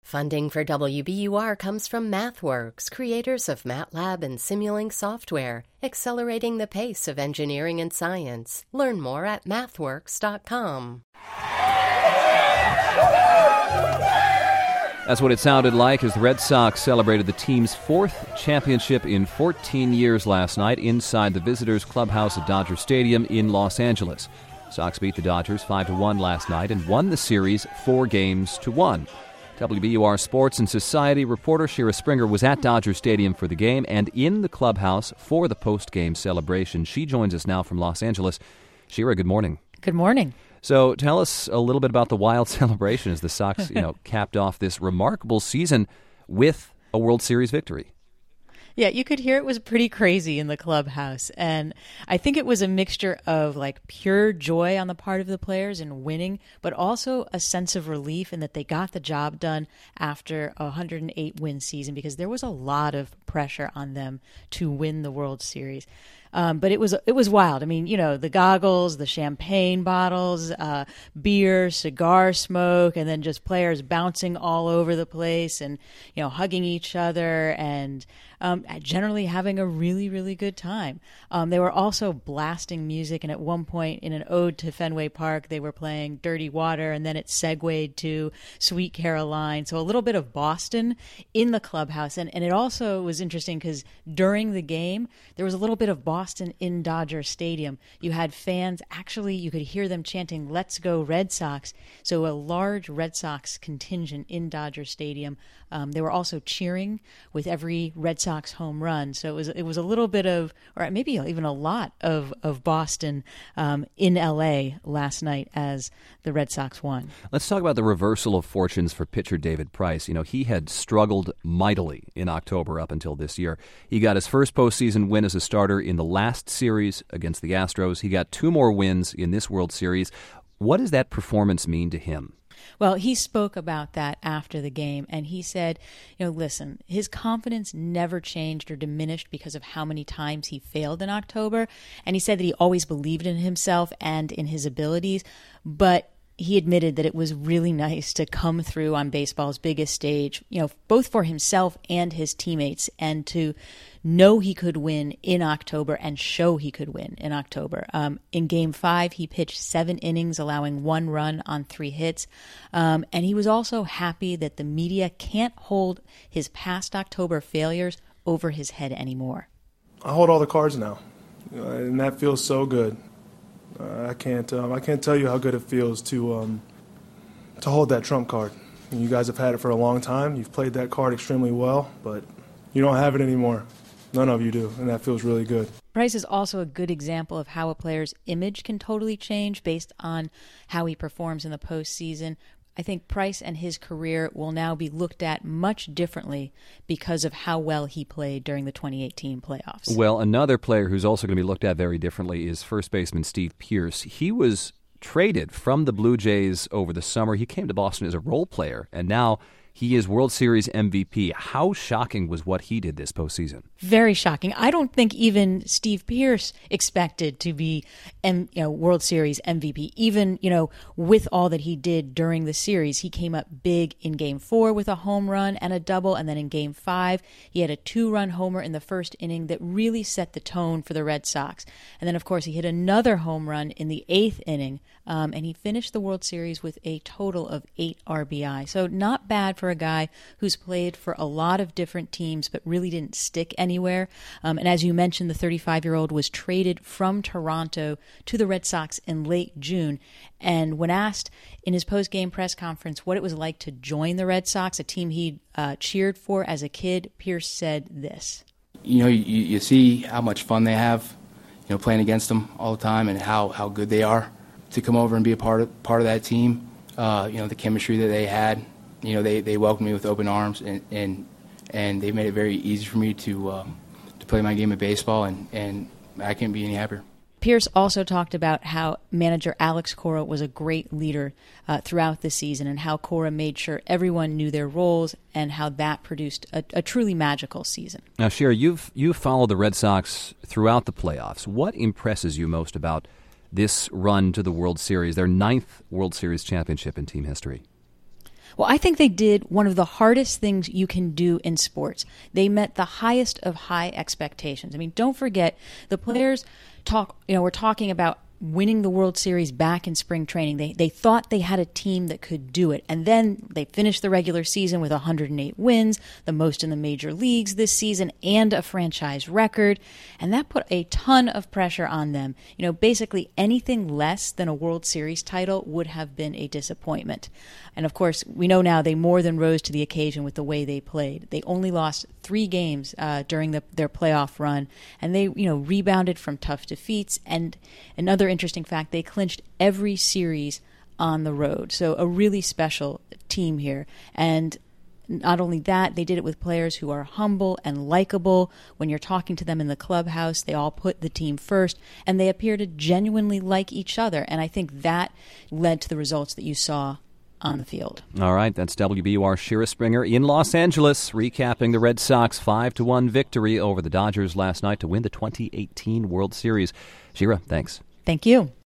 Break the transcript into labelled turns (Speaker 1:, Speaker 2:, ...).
Speaker 1: Funding for WBUR comes from MathWorks, creators of MATLAB and Simulink software, accelerating the pace of engineering and science. Learn more at mathworks.com.
Speaker 2: That's what it sounded like as the Red Sox celebrated the team's fourth championship in 14 years last night inside the visitors' clubhouse at Dodger Stadium in Los Angeles. Sox beat the Dodgers 5-1 last night and won the series 4-1. WBUR Sports and Society reporter Shira Springer was at Dodger Stadium for the game and in the clubhouse for the post-game celebration. She joins us now from Los Angeles. Shira, good morning.
Speaker 3: Good morning.
Speaker 2: So tell us a little bit about the wild celebration as the Sox, capped off this remarkable season with a World Series victory.
Speaker 3: Yeah, you could hear it was pretty crazy in the clubhouse. And I think it was a mixture of pure joy on the part of the players in winning, but also a sense of relief in that they got the job done after a 108-win season because there was a lot of pressure on them to win the World Series. But it was wild. I mean, the goggles, the champagne bottles, beer, cigar smoke, and then just players bouncing all over the place and, hugging each other and generally having a really, really good time. They were also blasting music, and at one point in an ode to Fenway Park, they were playing Dirty Water, and then it segued to Sweet Caroline. So a little bit of Boston in the clubhouse. And it also was interesting because during the game, there was a little bit of Boston in Dodger Stadium. You had fans, actually, you could hear them chanting, "Let's go Red Sox." So a large Red Sox contingent in Dodger Stadium. They were also cheering with every Red Sox home run. So it was a little bit of, or maybe even a lot of Boston in L.A. last night as the Red Sox won.
Speaker 2: Let's talk about the reversal of fortunes for pitcher David Price. He had struggled mightily in October up until this year. He got his first postseason win as a starter in the last series against the Astros. He got 2 more wins in this World Series. What does that performance mean to him?
Speaker 3: Well, he spoke about that after the game, and he said, listen, his confidence never changed or diminished because of how many times he failed in October. And he said that he always believed in himself and in his abilities, but he admitted that it was really nice to come through on baseball's biggest stage, both for himself and his teammates, and to know he could win in October and show he could win in October. In Game 5, he pitched 7 innings, allowing 1 run on 3 hits. And he was also happy that the media can't hold his past October failures over his head anymore.
Speaker 4: I hold all the cards now, and that feels so good. I can't tell you how good it feels to hold that trump card. You guys have had it for a long time. You've played that card extremely well, but you don't have it anymore. None of you do, and that feels really good.
Speaker 3: Price is also a good example of how a player's image can totally change based on how he performs in the postseason. I think Price and his career will now be looked at much differently because of how well he played during the 2018 playoffs.
Speaker 2: Well, another player who's also going to be looked at very differently is first baseman Steve Pearce. He was traded from the Blue Jays over the summer. He came to Boston as a role player, and now he is World Series MVP. How shocking was what he did this postseason?
Speaker 3: Very shocking. I don't think even Steve Pearce expected to be World Series MVP. Even, with all that he did during the series, he came up big in Game 4 with a home run and a double, and then in Game 5, he had a 2-run homer in the first inning that really set the tone for the Red Sox. And then, of course, he hit another home run in the 8th inning, and he finished the World Series with a total of 8 RBI. So not bad for a guy who's played for a lot of different teams but really didn't stick anywhere. And as you mentioned, the 35-year-old was traded from Toronto to the Red Sox in late June. And when asked in his post-game press conference what it was like to join the Red Sox, a team he'd cheered for as a kid, Pearce said this.
Speaker 5: You see how much fun they have, playing against them all the time and how good they are. To come over and be a part of that team, the chemistry that they had, they welcomed me with open arms, and they made it very easy for me to play my game of baseball, and I can't be any happier.
Speaker 3: Pearce also talked about how manager Alex Cora was a great leader throughout the season and how Cora made sure everyone knew their roles and how that produced a truly magical season.
Speaker 2: Now, Shira, you've followed the Red Sox throughout the playoffs. What impresses you most about this run to the World Series, their 9th World Series championship in team history?
Speaker 3: Well, I think they did one of the hardest things you can do in sports. They met the highest of high expectations. I mean, don't forget, the players were talking about winning the World Series back in spring training. They thought they had a team that could do it. And then they finished the regular season with 108 wins, the most in the major leagues this season, and a franchise record. And that put a ton of pressure on them. Basically anything less than a World Series title would have been a disappointment. And of course, we know now they more than rose to the occasion with the way they played. They only lost 3 games during their playoff run, and they rebounded from tough defeats. And another interesting fact, they clinched every series on the road. So a really special team here. And not only that, they did it with players who are humble and likable. When you're talking to them in the clubhouse, they all put the team first, and they appear to genuinely like each other. And I think that led to the results that you saw on the field.
Speaker 2: All right, that's WBUR Shira Springer in Los Angeles, recapping the Red Sox 5-1 victory over the Dodgers last night to win the 2018 World Series. Shira, thanks.
Speaker 3: Thank you.